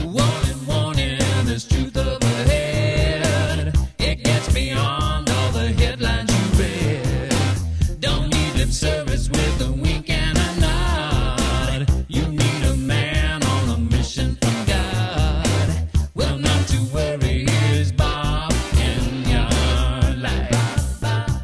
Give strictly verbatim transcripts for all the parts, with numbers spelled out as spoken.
Warning, warning, there's truth up ahead. It gets beyond all the headlines you read. Don't need lip service with a wink and a nod. You need a man on a mission from God. Well, not to worry, here's Bob in your life.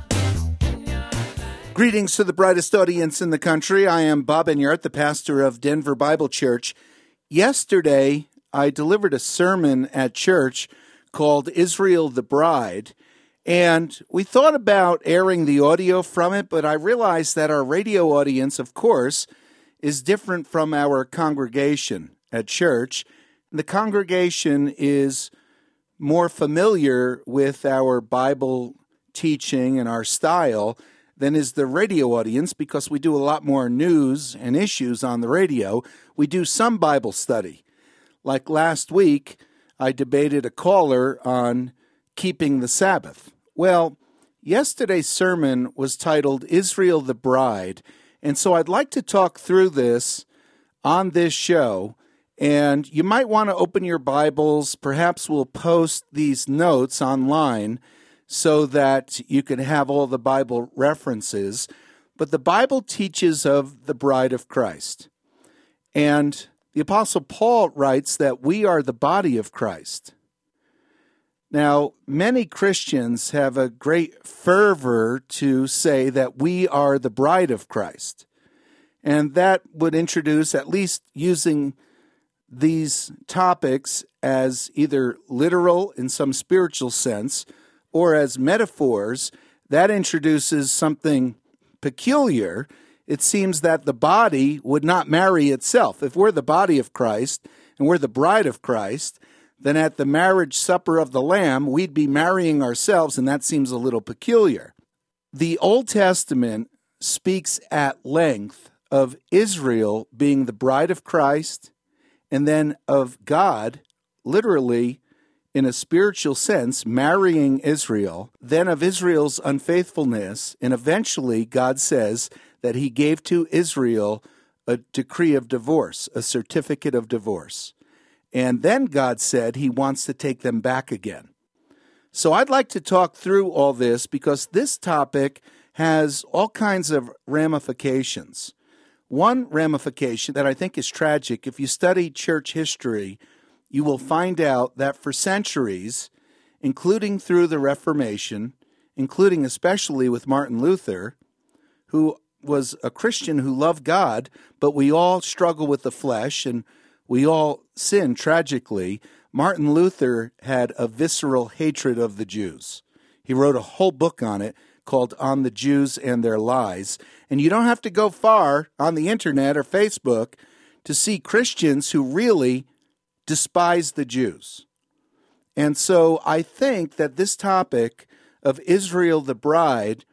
Greetings to the brightest audience in the country. I am Bob Enyart, the pastor of Denver Bible Church. Yesterday, I delivered a sermon at church called Israel the Bride, and we thought about airing the audio from it, but I realized that our radio audience, of course, is different from our congregation at church. The congregation is more familiar with our Bible teaching and our style than is the radio audience, because we do a lot more news and issues on the radio. We do some Bible study. Like last week, I debated a caller on keeping the Sabbath. Well, yesterday's sermon was titled Israel the Bride, and so I'd like to talk through this on this show, and you might want to open your Bibles. Perhaps we'll post these notes online so that you can have all the Bible references. But the Bible teaches of the bride of Christ. And the Apostle Paul writes that we are the body of Christ. Now, many Christians have a great fervor to say that we are the bride of Christ. And that would introduce, at least using these topics as either literal in some spiritual sense or as metaphors, that introduces something peculiar. It seems that the body would not marry itself. If we're the body of Christ and we're the bride of Christ, then at the marriage supper of the Lamb, we'd be marrying ourselves, and that seems a little peculiar. The Old Testament speaks at length of Israel being the bride of Christ, and then of God, literally, in a spiritual sense, marrying Israel, then of Israel's unfaithfulness, and eventually God says that he gave to Israel a decree of divorce, a certificate of divorce. And then God said he wants to take them back again. So I'd like to talk through all this because this topic has all kinds of ramifications. One ramification that I think is tragic, if you study church history, you will find out that for centuries, including through the Reformation, including especially with Martin Luther, who was a Christian who loved God, but we all struggle with the flesh and we all sin tragically, Martin Luther had a visceral hatred of the Jews. He wrote a whole book on it called On the Jews and Their Lies. And you don't have to go far on the internet or Facebook to see Christians who really despise the Jews. And so I think that this topic of Israel the bride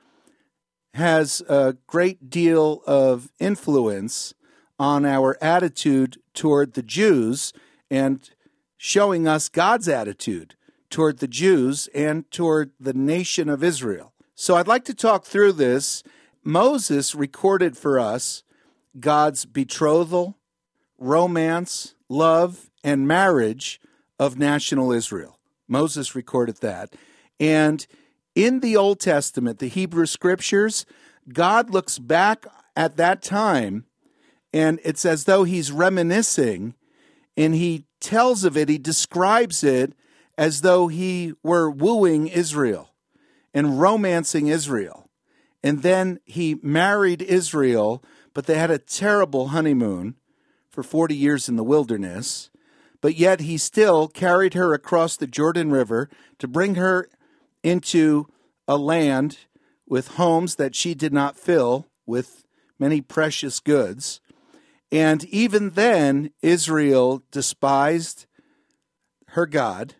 has a great deal of influence on our attitude toward the Jews and showing us God's attitude toward the Jews and toward the nation of Israel. So I'd like to talk through this. Moses recorded for us God's betrothal, romance, love, and marriage of national Israel. Moses recorded that. And in the Old Testament, the Hebrew Scriptures, God looks back at that time, and it's as though he's reminiscing, and he tells of it, he describes it as though he were wooing Israel and romancing Israel. And then he married Israel, but they had a terrible honeymoon for forty years in the wilderness. But yet he still carried her across the Jordan River to bring her into a land with homes that she did not fill with many precious goods. And even then, Israel despised her God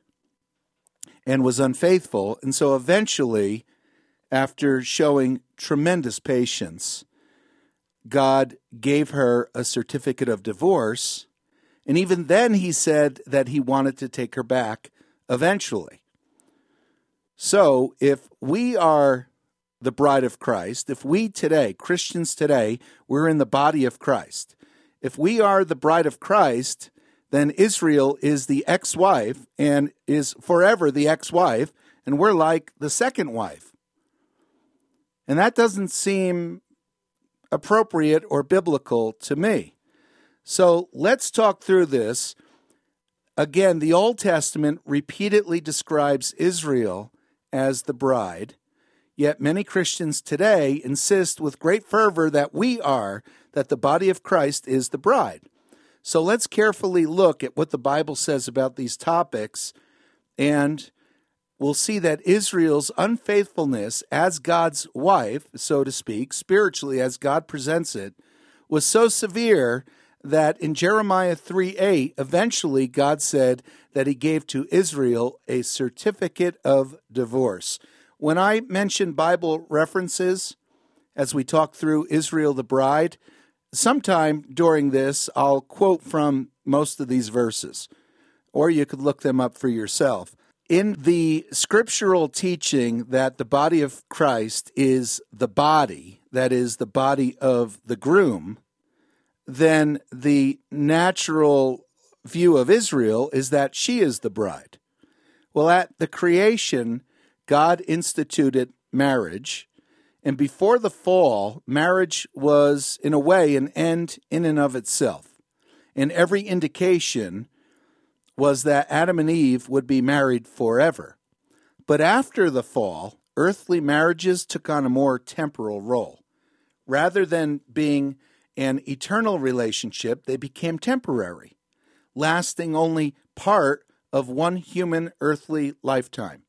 and was unfaithful. And so eventually, after showing tremendous patience, God gave her a certificate of divorce. And even then he said that he wanted to take her back eventually. So if we are the bride of Christ, if we today, Christians today, we're in the body of Christ. If we are the bride of Christ, then Israel is the ex-wife and is forever the ex-wife, and we're like the second wife. And that doesn't seem appropriate or biblical to me. So let's talk through this. Again, the Old Testament repeatedly describes Israel as the bride, yet many Christians today insist with great fervor that we are, that the body of Christ is the bride. So let's carefully look at what the Bible says about these topics, and we'll see that Israel's unfaithfulness as God's wife, so to speak, spiritually as God presents it, was so severe that in Jeremiah three eight, eventually God said that he gave to Israel a certificate of divorce. When I mention Bible references, as we talk through Israel the bride, sometime during this, I'll quote from most of these verses, or you could look them up for yourself. In the scriptural teaching that the body of Christ is the body, that is the body of the groom, then the natural view of Israel is that she is the bride. Well, at the creation, God instituted marriage, and before the fall, marriage was, in a way, an end in and of itself. And every indication was that Adam and Eve would be married forever. But after the fall, earthly marriages took on a more temporal role. Rather than being an eternal relationship, they became temporary, lasting only part of one human earthly lifetime.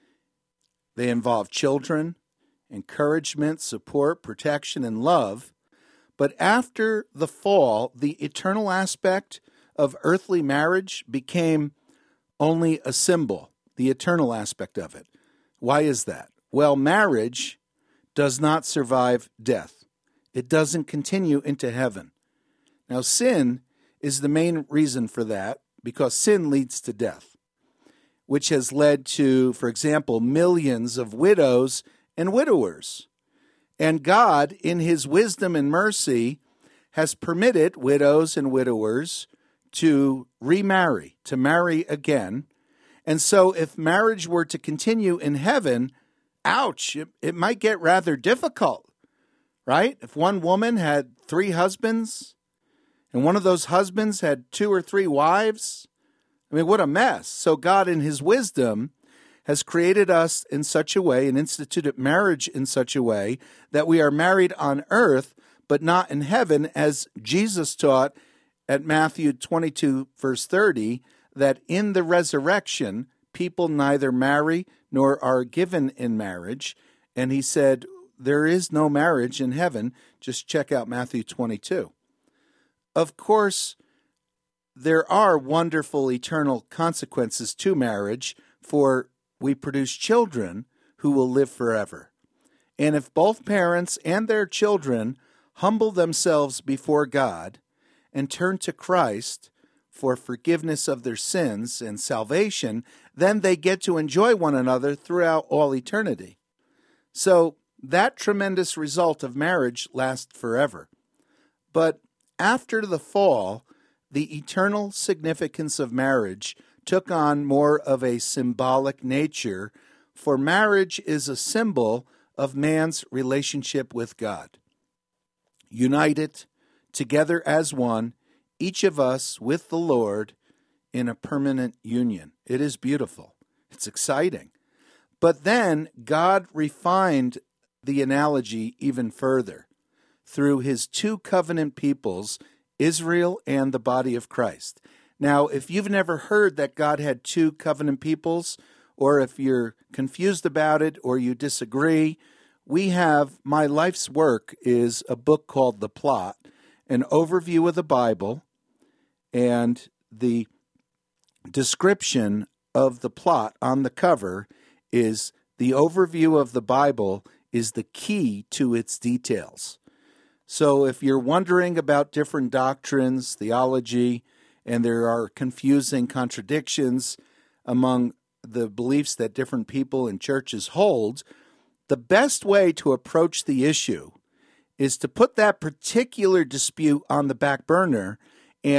They involve children, encouragement, support, protection, and love. But after the fall, the eternal aspect of earthly marriage became only a symbol, the eternal aspect of it. Why is that? Well, marriage does not survive death. It doesn't continue into heaven. Now, sin is the main reason for that, because sin leads to death, which has led to, for example, millions of widows and widowers. And God, in his wisdom and mercy, has permitted widows and widowers to remarry, to marry again. And so if marriage were to continue in heaven, ouch, it, it might get rather difficult, right? If one woman had three husbands, and one of those husbands had two or three wives, I mean, what a mess. So God, in his wisdom, has created us in such a way and instituted marriage in such a way that we are married on earth, but not in heaven, as Jesus taught at Matthew twenty-two, verse thirty, that in the resurrection, people neither marry nor are given in marriage. And he said, there is no marriage in heaven. Just check out Matthew twenty-two. Of course, there are wonderful eternal consequences to marriage, for we produce children who will live forever. And if both parents and their children humble themselves before God and turn to Christ for forgiveness of their sins and salvation, then they get to enjoy one another throughout all eternity. So that tremendous result of marriage lasts forever. But after the fall, the eternal significance of marriage took on more of a symbolic nature, for marriage is a symbol of man's relationship with God. United together as one, each of us with the Lord in a permanent union. It is beautiful. It's exciting. But then God refined the analogy even further through his two covenant peoples, Israel and the body of Christ. Now, if you've never heard that God had two covenant peoples, or if you're confused about it or you disagree, we have, my life's work is a book called The Plot, an overview of the Bible, and the description of the plot on the cover is the overview of the Bible is the key to its details. So if you're wondering about different doctrines, theology, and there are confusing contradictions among the beliefs that different people in churches hold, the best way to approach the issue is to put that particular dispute on the back burner and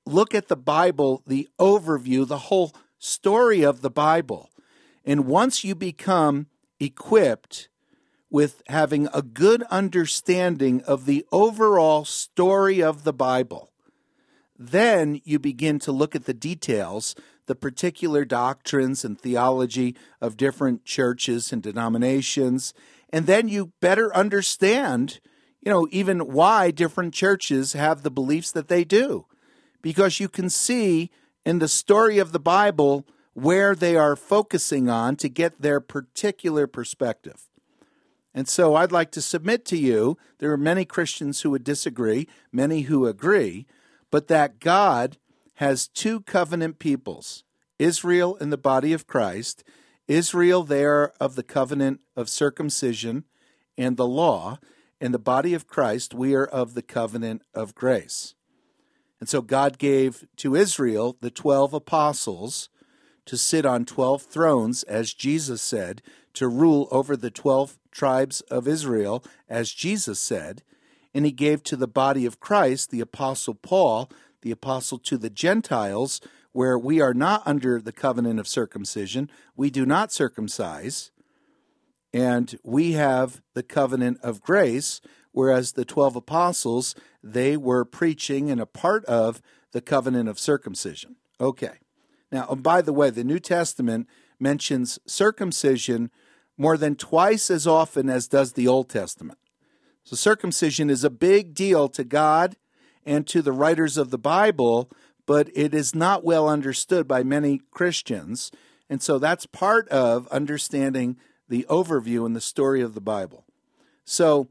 look at the Bible, the overview, the whole story of the Bible. And once you become equipped with having a good understanding of the overall story of the Bible, then you begin to look at the details, the particular doctrines and theology of different churches and denominations, and then you better understand, you know, even why different churches have the beliefs that they do, because you can see in the story of the Bible where they are focusing on to get their particular perspective. And so I'd like to submit to you, there are many Christians who would disagree, many who agree, but that God has two covenant peoples, Israel and the body of Christ. Israel, they are of the covenant of circumcision and the law, and the body of Christ, we are of the covenant of grace. And so God gave to Israel the twelve apostles to sit on twelve thrones, as Jesus said, to rule over the twelve tribes of Israel, as Jesus said. And he gave to the body of Christ the apostle Paul, the apostle to the Gentiles, where we are not under the covenant of circumcision. We do not circumcise. And we have the covenant of grace, whereas the twelve apostles, they were preaching and a part of the covenant of circumcision. Okay. Now, and by the way, the New Testament mentions circumcision more than twice as often as does the Old Testament. So circumcision is a big deal to God and to the writers of the Bible, but it is not well understood by many Christians. And so that's part of understanding the overview and the story of the Bible. So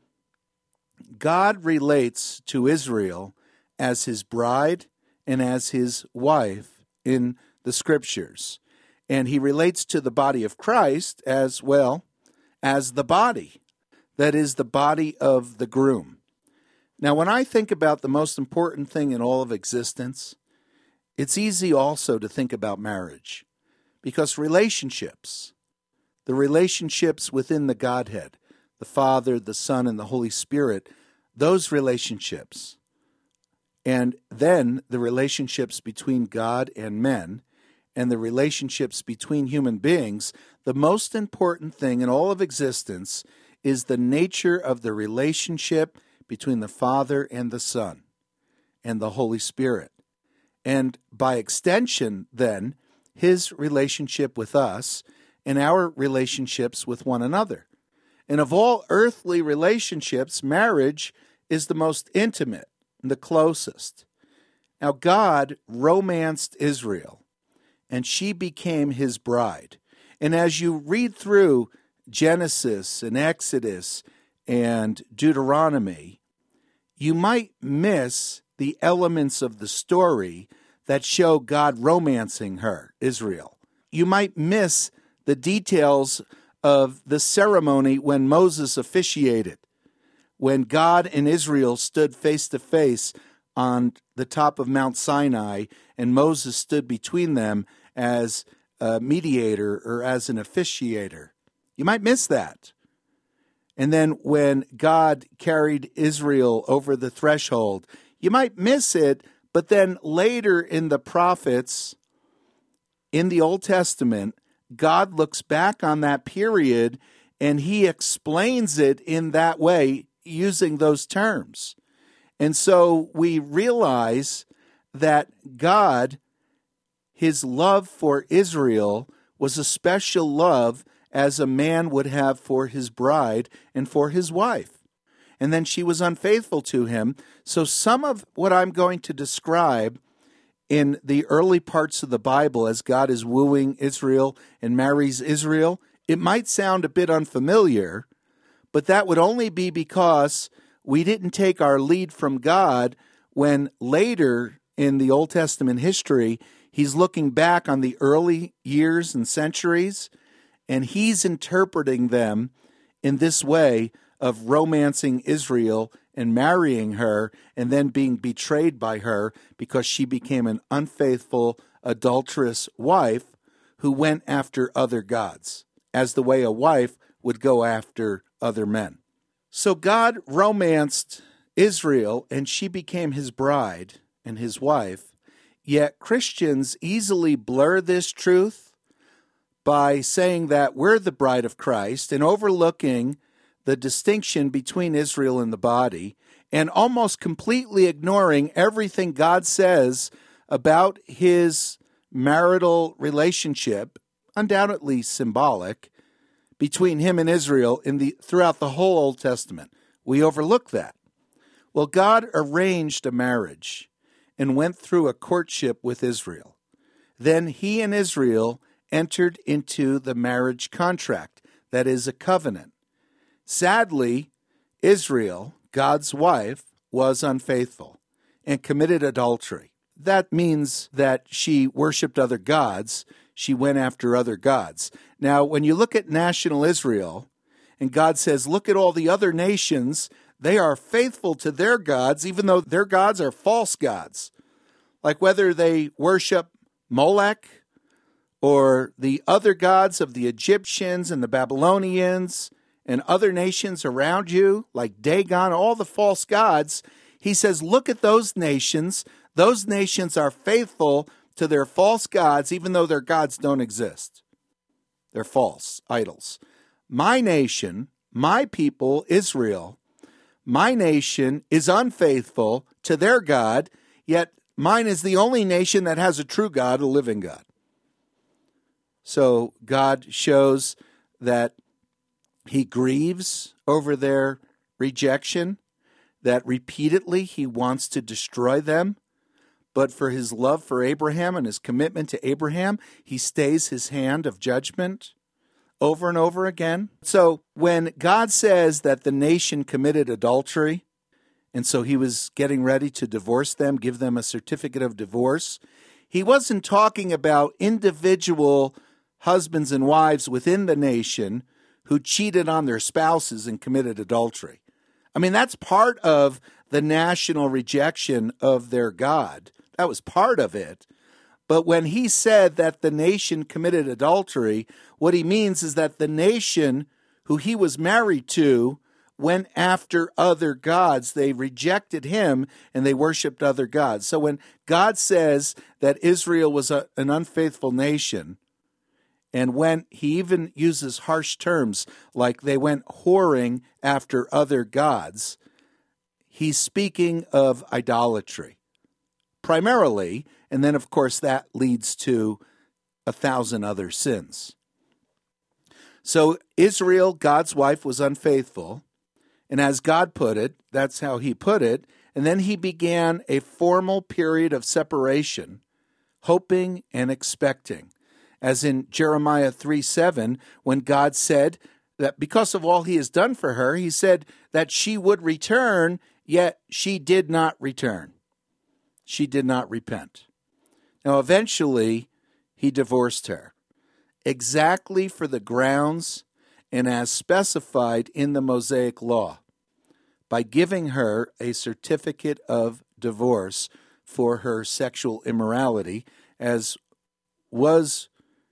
God relates to Israel as his bride and as his wife in the Scriptures. And he relates to the body of Christ as well as the body. That is the body of the groom. Now, when I think about the most important thing in all of existence, it's easy also to think about marriage, because relationships, the relationships within the Godhead, the Father, the Son, and the Holy Spirit, those relationships, and then the relationships between God and men, and the relationships between human beings, the most important thing in all of existence is the nature of the relationship between the Father and the Son and the Holy Spirit. And by extension, then, his relationship with us and our relationships with one another. And of all earthly relationships, marriage is the most intimate and the closest. Now, God romanced Israel, and she became his bride. And as you read through Genesis and Exodus and Deuteronomy, you might miss the elements of the story that show God romancing her, Israel. You might miss the details of the ceremony when Moses officiated, when God and Israel stood face to face on the top of Mount Sinai, and Moses stood between them as a mediator or as an officiator. You might miss that. And then when God carried Israel over the threshold, you might miss it, but then later in the prophets, in the Old Testament, God looks back on that period and he explains it in that way, using those terms. And so we realize that God, his love for Israel was a special love as a man would have for his bride and for his wife. And then she was unfaithful to him. So some of what I'm going to describe in the early parts of the Bible as God is wooing Israel and marries Israel, it might sound a bit unfamiliar, but that would only be because we didn't take our lead from God when later in the Old Testament history, he's looking back on the early years and centuries, and he's interpreting them in this way of romancing Israel and marrying her and then being betrayed by her because she became an unfaithful, adulterous wife who went after other gods, as the way a wife would go after other men. So God romanced Israel, and she became his bride and his wife, Yet Christians easily blur this truth by saying that we're the bride of Christ and overlooking the distinction between Israel and the body, and almost completely ignoring everything God says about his marital relationship, undoubtedly symbolic, between him and Israel in the throughout the whole Old Testament. We overlook that. Well, God arranged a marriage and went through a courtship with Israel. Then he and Israel entered into the marriage contract, that is a covenant. Sadly, Israel, God's wife, was unfaithful and committed adultery. That means that she worshiped other gods. She went after other gods. Now, when you look at national Israel, and God says, look at all the other nations, they are faithful to their gods, even though their gods are false gods. Like whether they worship Molech or the other gods of the Egyptians and the Babylonians and other nations around you, like Dagon, all the false gods, he says, look at those nations. Those nations are faithful to their false gods, even though their gods don't exist. They're false idols. My nation, my people, Israel, my nation is unfaithful to their God, yet mine is the only nation that has a true God, a living God. So God shows that he grieves over their rejection, that repeatedly he wants to destroy them. But for his love for Abraham and his commitment to Abraham, he stays his hand of judgment over and over again. So when God says that the nation committed adultery, and so he was getting ready to divorce them, give them a certificate of divorce, he wasn't talking about individual husbands and wives within the nation who cheated on their spouses and committed adultery. I mean, that's part of the national rejection of their God. That was part of it. But when he said that the nation committed adultery, what he means is that the nation who he was married to went after other gods. They rejected him and they worshiped other gods. So when God says that Israel was a, an unfaithful nation, and when he even uses harsh terms like they went whoring after other gods, he's speaking of idolatry primarily, and then of course that leads to a thousand other sins. So Israel, God's wife, was unfaithful, and as God put it, that's how he put it, and then he began a formal period of separation, hoping and expecting. As in Jeremiah three seven, when God said that because of all he has done for her, he said that she would return, yet she did not return. She did not repent. Now, eventually, he divorced her, exactly for the grounds and as specified in the Mosaic Law, by giving her a certificate of divorce for her sexual immorality, as was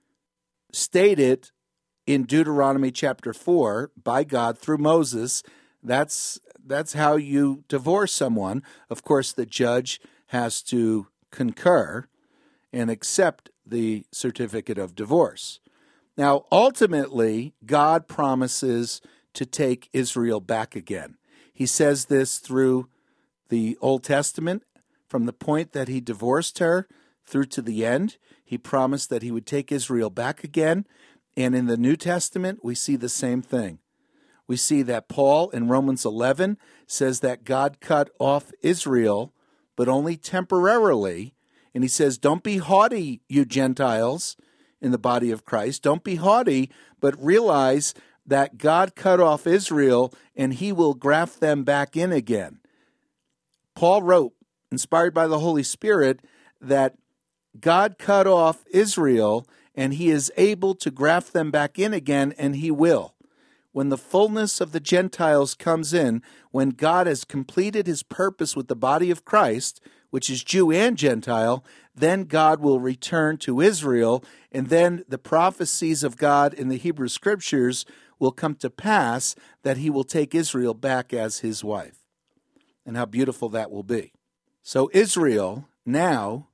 stated in Deuteronomy chapter four by God through Moses. That's that's how you divorce someone. Of course, the judge has to concur and accept the certificate of divorce. Now, ultimately, God promises to take Israel back again. He says this through the Old Testament, from the point that he divorced her through to the end. He promised that he would take Israel back again. And in the New Testament, we see the same thing. We see that Paul in Romans eleven says that God cut off Israel, but only temporarily. And he says, don't be haughty, you Gentiles, in the body of Christ. Don't be haughty, but realize that God cut off Israel and he will graft them back in again. Paul wrote, inspired by the Holy Spirit, that God cut off Israel and he is able to graft them back in again, and he will. When the fullness of the Gentiles comes in, when God has completed his purpose with the body of Christ, which is Jew and Gentile, then God will return to Israel, and then the prophecies of God in the Hebrew Scriptures will come to pass, that he will take Israel back as his wife. And how beautiful that will be. So Israel now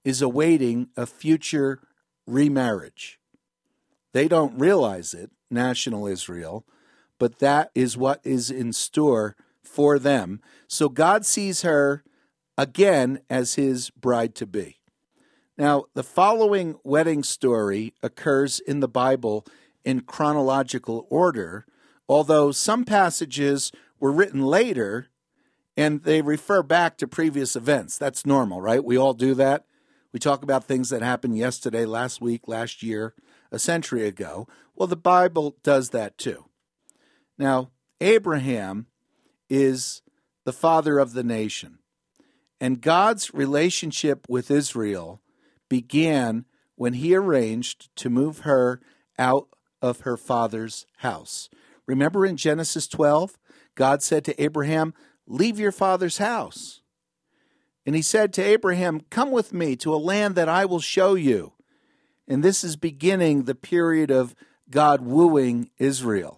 is awaiting a future remarriage. They don't realize it, national Israel, but that is what is in store for them. So God sees her again as his bride-to-be. Now, the following wedding story occurs in the Bible in chronological order, although some passages were written later and they refer back to previous events. That's normal, right? We all do that. We talk about things that happened yesterday, last week, last year, a century ago. Well, the Bible does that too. Now, Abraham is the father of the nation, and God's relationship with Israel began when he arranged to move her out of her father's house. Remember in Genesis twelve, God said to Abraham, "Leave your father's house." And he said to Abraham, "Come with me to a land that I will show you." And this is beginning the period of God wooing Israel.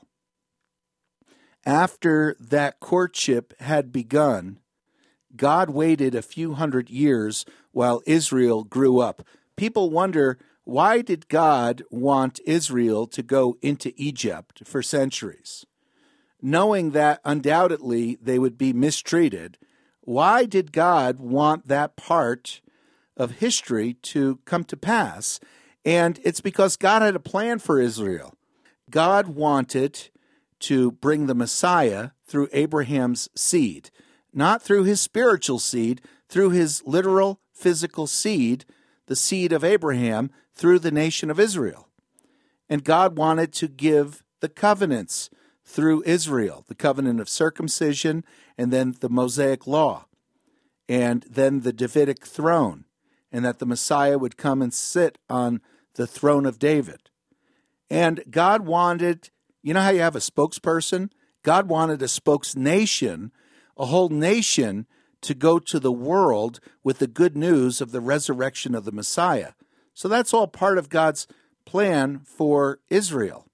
After that courtship had begun, God waited a few hundred years while Israel grew up. People wonder, why did God want Israel to go into Egypt for centuries? Knowing that undoubtedly they would be mistreated, why did God want that part of history to come to pass? And it's because God had a plan for Israel. God wanted to bring the Messiah through Abraham's seed, not through his spiritual seed, through his literal physical seed, the seed of Abraham, through the nation of Israel. And God wanted to give the covenants through Israel, the covenant of circumcision, and then the Mosaic law, and then the Davidic throne, and that the Messiah would come and sit on the throne of David. And God wanted, you know how you have a spokesperson? God wanted a spokesnation, a whole nation, to go to the world with the good news of the resurrection of the Messiah. So that's all part of God's plan for Israel.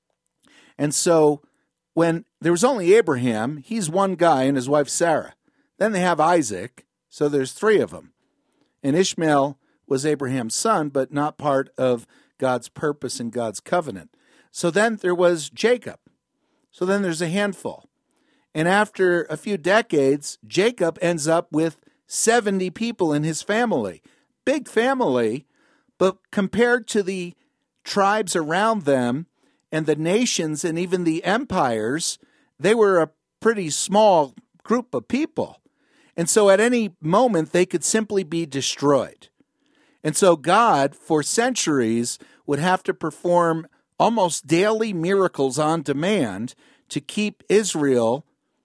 And so when there was only Abraham, he's one guy, and his wife Sarah. Then they have Isaac, so there's three of them. And Ishmael was Abraham's son, but not part of God's purpose and God's covenant. So then there was Jacob. So then there's a handful. And after a few decades, Jacob ends up with seventy people in his family. Big family, but compared to the tribes around them and the nations and even the empires, they were a pretty small group of people. And so at any moment, they could simply be destroyed. And so God, for centuries, would have to perform almost daily miracles on demand to keep Israel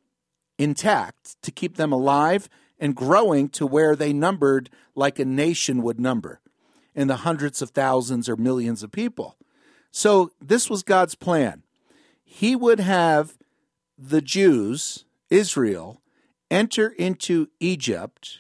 intact, to keep them alive and growing to where they numbered like a nation would number, in the hundreds of thousands or millions of people. So this was God's plan. He would have the Jews, Israel, enter into Egypt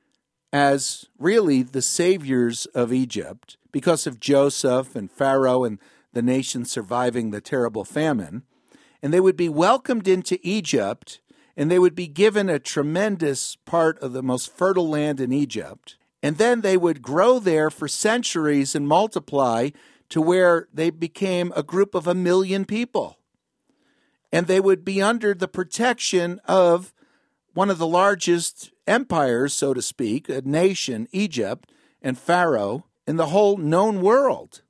as really the saviors of Egypt because of Joseph and Pharaoh and the nation surviving the terrible famine. And they would be welcomed into Egypt, and they would be given a tremendous part of the most fertile land in Egypt. And then they would grow there for centuries and multiply to where they became a group of a million people. And they would be under the protection of one of the largest empires, so to speak, a nation, Egypt, and Pharaoh, in the whole known world.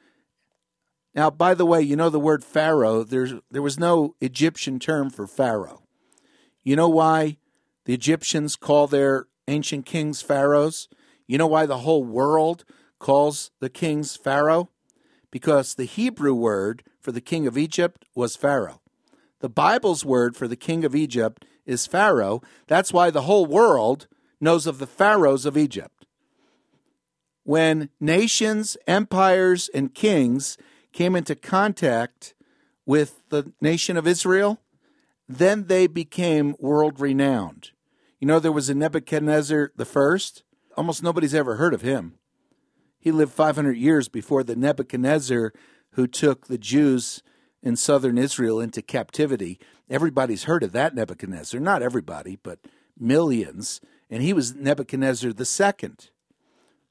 Now, by the way, you know the word Pharaoh, there's, there was no Egyptian term for Pharaoh. You know why the Egyptians call their ancient kings pharaohs? You know why the whole world calls the kings Pharaoh? Because the Hebrew word for the king of Egypt was Pharaoh. The Bible's word for the king of Egypt is Pharaoh. That's why the whole world knows of the pharaohs of Egypt. When nations, empires, and kings came into contact with the nation of Israel, then they became world-renowned. You know, there was a Nebuchadnezzar the First. Almost nobody's ever heard of him. He lived five hundred years before the Nebuchadnezzar who took the Jews in southern Israel into captivity. Everybody's heard of that Nebuchadnezzar. Not everybody, but millions. And he was Nebuchadnezzar the Second.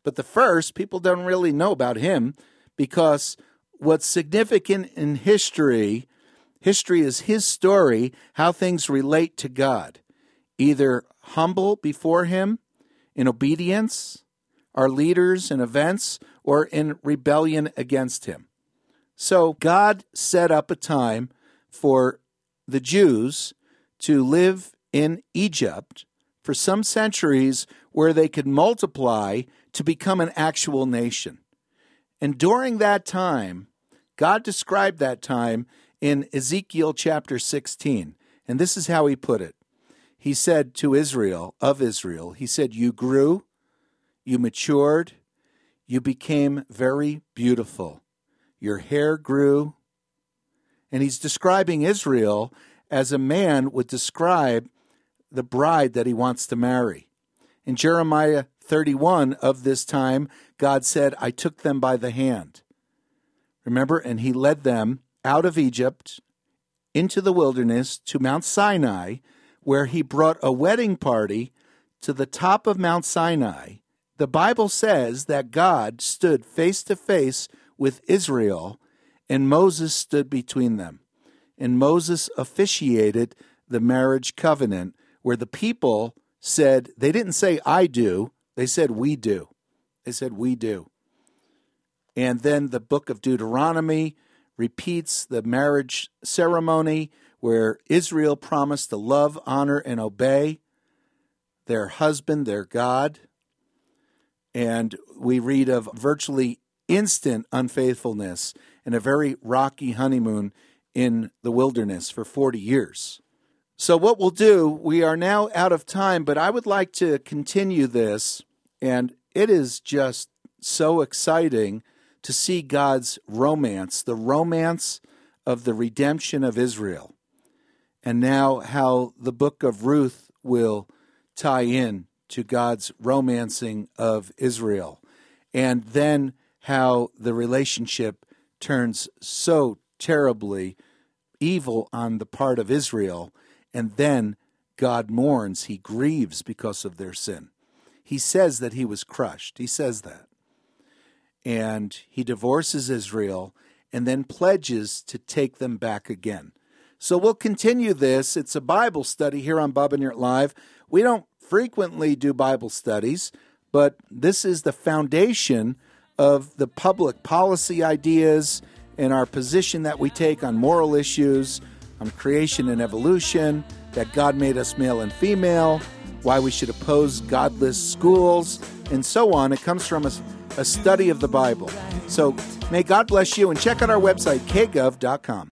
But the first, people don't really know about him because what's significant in history, history is his story, how things relate to God. Either humble before him in obedience, our leaders and events, or in rebellion against him. So God set up a time for the Jews to live in Egypt for some centuries where they could multiply to become an actual nation. And during that time, God described that time in Ezekiel chapter sixteen. And this is how he put it. He said to Israel, of Israel, he said, you grew, you matured, you became very beautiful. Your hair grew. And he's describing Israel as a man would describe the bride that he wants to marry. In Jeremiah thirty-one of this time, God said, I took them by the hand. Remember, and he led them out of Egypt into the wilderness to Mount Sinai, where he brought a wedding party to the top of Mount Sinai. The Bible says that God stood face to face with Israel, and Moses stood between them. And Moses officiated the marriage covenant, where the people said, they didn't say, I do, they said, we do. They said, we do. And then the book of Deuteronomy repeats the marriage ceremony where Israel promised to love, honor, and obey their husband, their God. And we read of virtually instant unfaithfulness and a very rocky honeymoon in the wilderness for forty years. So what we'll do, we are now out of time, but I would like to continue this, and it is just so exciting to see God's romance, the romance of the redemption of Israel, and now how the book of Ruth will tie in to God's romancing of Israel, and then how the relationship turns so terribly evil on the part of Israel, and then God mourns, he grieves because of their sin. He says that he was crushed. He says that. And he divorces Israel and then pledges to take them back again. So we'll continue this. It's a Bible study here on Bob and Yurt Live. We don't frequently do Bible studies, but this is the foundation of the public policy ideas and our position that we take on moral issues, on creation and evolution, that God made us male and female, why we should oppose godless schools, and so on. It comes from a, a study of the Bible. So may God bless you, and check out our website, k gov dot com.